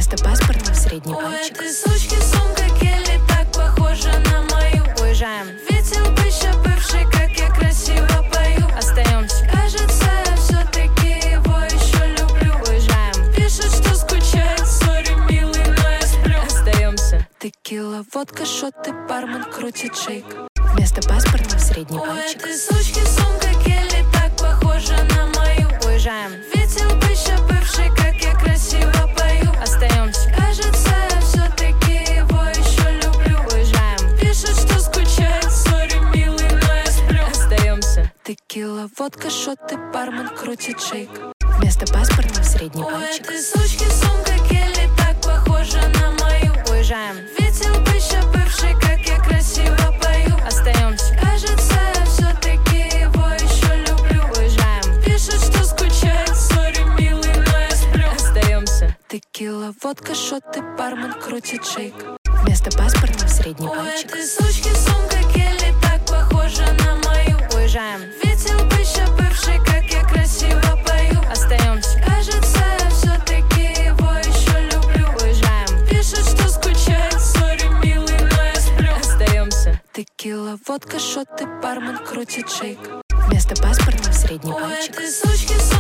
Вместо паспорта средний пальчик. У этой сучки сумка Келли так похожа на мою. Уезжаем. Видел бы еще бывший, как я красиво пою. Остаемся. Кажется, я все-таки его еще люблю. Уезжаем. Пишет, что скучает, сори, милый, но я сплю. Остаемся. Текила, водка, шоты, бармен крутит шейк. Вместо паспорта средний У пальчик. этой сучки сумка Келли так похожа на мою. Уезжаем. Видел бы еще бывший, как я красиво пою. Остаемся. Кажется, я все-таки его еще люблю. Уезжаем. Пишет, что скучает, сори, милый, но я сплю. Остаемся. Текила, водка, шоты, бармен крутит шейк. Вместо паспорта средний У пальчик. этой сучки сумка Келли так похожа на мою. Уезжаем. Видел бы еще бывший, как я красиво пою. Остаемся. Кажется, я все-таки его еще люблю. Уезжаем. Пишет, что скучает, сори, милый, но я сплю. Остаемся. Текила, водка, шоты, бармен крутит шейк. Вместо паспорта средний У пальчик. этой сучки сумка Келли так похожа на мою. Уезжаем. Видел бы еще бывший, как я красиво пою. Остаемся. Кажется, я все-таки его еще люблю. Уезжаем. Пишет, что скучает, сори, милый, но я сплю. Остаемся. Текила, водка, шоты, бармен крутит шейк. Вместо паспорта средний У пальчик. этой сучки